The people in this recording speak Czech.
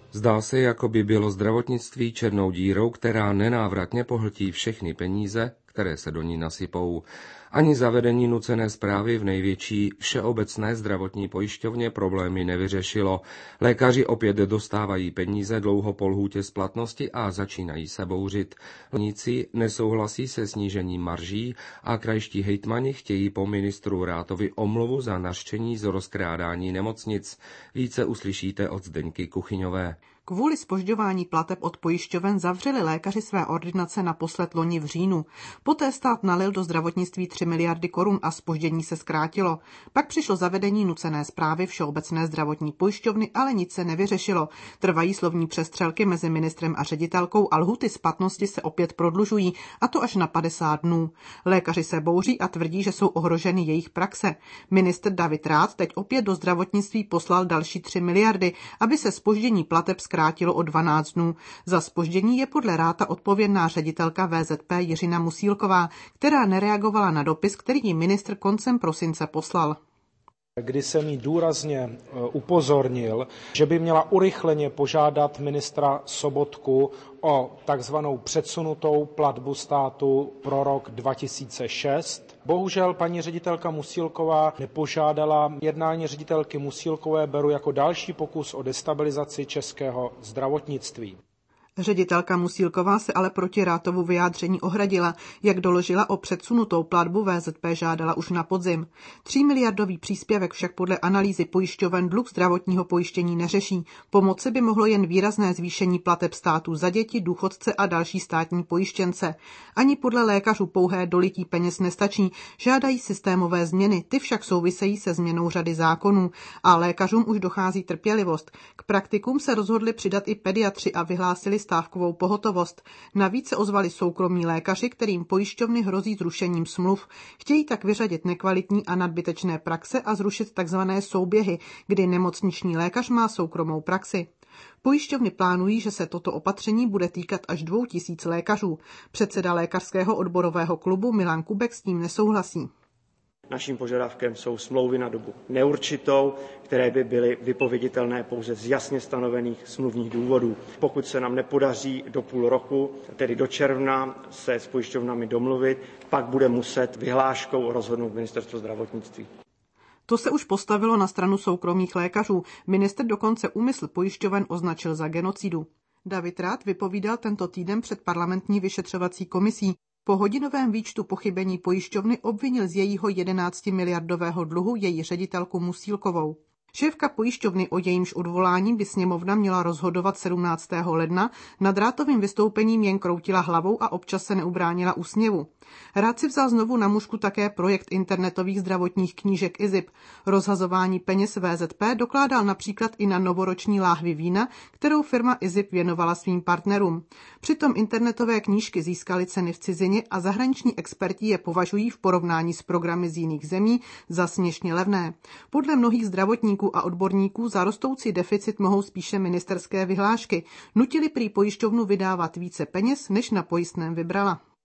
Zdá se, jako by bylo zdravotnictví černou dírou, která nenávratně pohltí všechny peníze, které se do ní nasypou. Ani zavedení nucené správy v největší všeobecné zdravotní pojišťovně problémy nevyřešilo. Lékaři opět dostávají peníze dlouho po lhůtě splatnosti a začínají se bouřit. Lékaři nesouhlasí se snížením marží a krajští hejtmani chtějí po ministru Rátovi omluvu za nařčení z rozkrádání nemocnic. Více uslyšíte od Zdeňky Kuchyňové. Kvůli zpožďování plateb od pojišťoven zavřeli lékaři své ordinace naposled loni v říjnu. Poté stát nalil do zdravotnictví 3 miliardy korun a zpoždění se zkrátilo. Pak přišlo zavedení nucené správy Všeobecné zdravotní pojišťovny, ale nic se nevyřešilo. Trvají slovní přestřelky mezi ministrem a ředitelkou a lhuty splatnosti se opět prodlužují, a to až na 50 dnů. Lékaři se bouří a tvrdí, že jsou ohroženy jejich praxe. Ministr David Rath teď opět do zdravotnictví poslal další 3 miliardy, aby se zpoždění plateb zkrátilo o 12 dnů. Za zpoždění je podle Ratha odpovědná ředitelka VZP Jiřina Musílková, která nereagovala na dopis, který jí ministr koncem prosince poslal. Kdy jsem jí důrazně upozornil, že by měla urychleně požádat ministra Sobotku o takzvanou předsunutou platbu státu pro rok 2006. Bohužel paní ředitelka Musílková nepožádala. Jednání ředitelky Musílkové beru jako další pokus o destabilizaci českého zdravotnictví. Ředitelka Musílková se ale proti Rathovu vyjádření ohradila. Jak doložila, o předsunutou platbu VZP žádala už na podzim. 3 miliardový příspěvek však podle analýzy pojišťoven dluh zdravotního pojištění neřeší. Pomoci by mohlo jen výrazné zvýšení plateb státu za děti, důchodce a další státní pojištěnce. Ani podle lékařů pouhé dolití peněz nestačí. Žádají systémové změny, ty však souvisejí se změnou řady zákonů. A lékařům už dochází trpělivost. K praktikům se rozhodli přidat i pediatři a vyhlásili stávkovou pohotovost. Navíc se ozvali soukromí lékaři, kterým pojišťovny hrozí zrušením smluv. Chtějí tak vyřadit nekvalitní a nadbytečné praxe a zrušit tzv. Souběhy, kdy nemocniční lékař má soukromou praxi. Pojišťovny plánují, že se toto opatření bude týkat až 2000 lékařů. Předseda lékařského odborového klubu Milan Kubek s tím nesouhlasí. Naším požadavkem jsou smlouvy na dobu neurčitou, které by byly vypověditelné pouze z jasně stanovených smluvních důvodů. Pokud se nám nepodaří do půl roku, tedy do června, se s pojišťovnami domluvit, pak bude muset vyhláškou rozhodnout Ministerstvo zdravotnictví. To se už postavilo na stranu soukromých lékařů. Ministr dokonce úmysl pojišťoven označil za genocidu. David Rath vypovídal tento týden před parlamentní vyšetřovací komisí. Po hodinovém výčtu pochybení pojišťovny obvinil z jejího 11miliardového dluhu její ředitelku Musílkovou. Šéfka pojišťovny, o jejímž odvolání by sněmovna měla rozhodovat 17. ledna, nad Rathovým vystoupením jen kroutila hlavou a občas se neubránila úsměvu. Rath si vzal znovu na mužku také projekt internetových zdravotních knížek IZIP. Rozhazování peněz VZP dokládal například i na novoroční láhvi vína, kterou firma IZIP věnovala svým partnerům. Přitom internetové knížky získaly ceny v cizině a zahraniční experti je považují v porovnání s programy z jiných zemí za směšně levné. Podle mnohých zdravotníků a odborníků za rostoucí deficit mohou spíše ministerské vyhlášky. Nutili prý pojišťovnu vydávat více peněz, než na pojistném vybrala.